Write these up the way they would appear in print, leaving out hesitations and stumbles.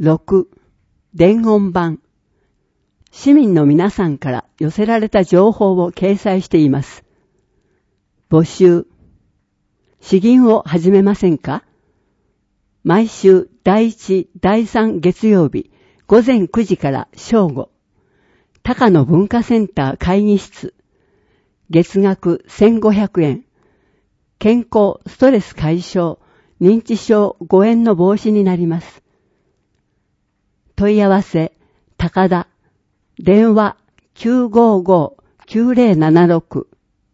6、伝言板。市民の皆さんから寄せられた情報を掲載しています。募集。詩吟を始めませんか？毎週第1、第3月曜日午前9時から正午。高野文化センター会議室。月額1500円。健康、ストレス解消、認知症、誤嚥の防止になります。問い合わせ、高田。電話 955-9076。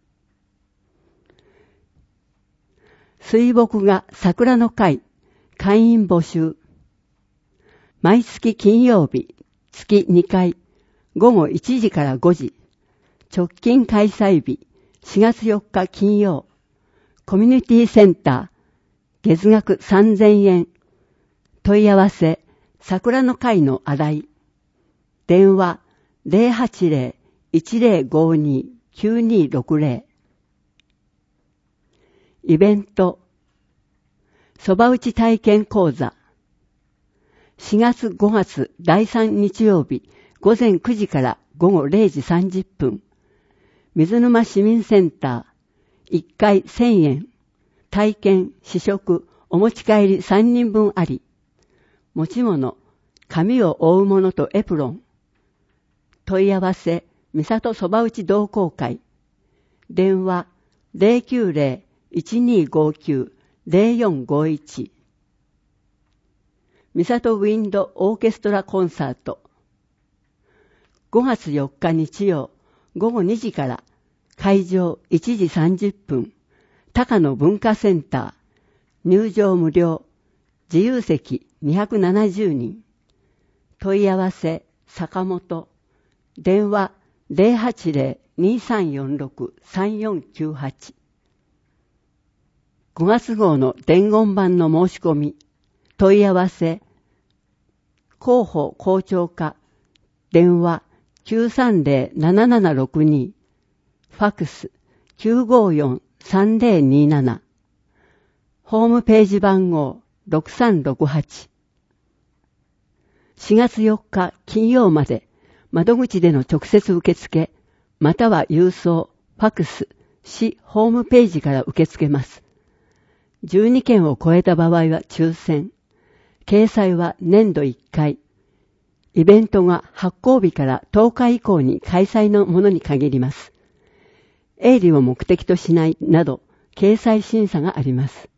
水墨画桜の会、会員募集。毎月金曜日、月2回、午後1時から5時。直近開催日、4月4日金曜。コミュニティセンター、月額3000円。問い合わせ、桜の会の新井。電話、080-1052-9260。イベント、そば打ち体験講座。4月5月第3日曜日午前9時から午後0時30分。水沼市民センター、1回1000円。体験、試食、お持ち帰り3人分あり。持ち物、髪を覆うものとエプロン。問い合わせ、三郷そば打ち同好会。電話、090-1259-0451。三郷ウィンドオーケストラコンサート。5月4日日曜、午後2時から、会場1時30分。高野文化センター。入場無料。自由席270人。問い合わせ、坂本。電話080-2346-3498。5月号の伝言板の申し込み。問い合わせ。広報校長課。電話930-7762。ファックス 954-3027。ホームページ番号6368。4月4日金曜まで窓口での直接受付、または郵送、ファックス、市ホームページから受け付けます。12件を超えた場合は抽選。掲載は年度1回。イベントが発行日から10日以降に開催のものに限ります。営利を目的としないなど、掲載審査があります。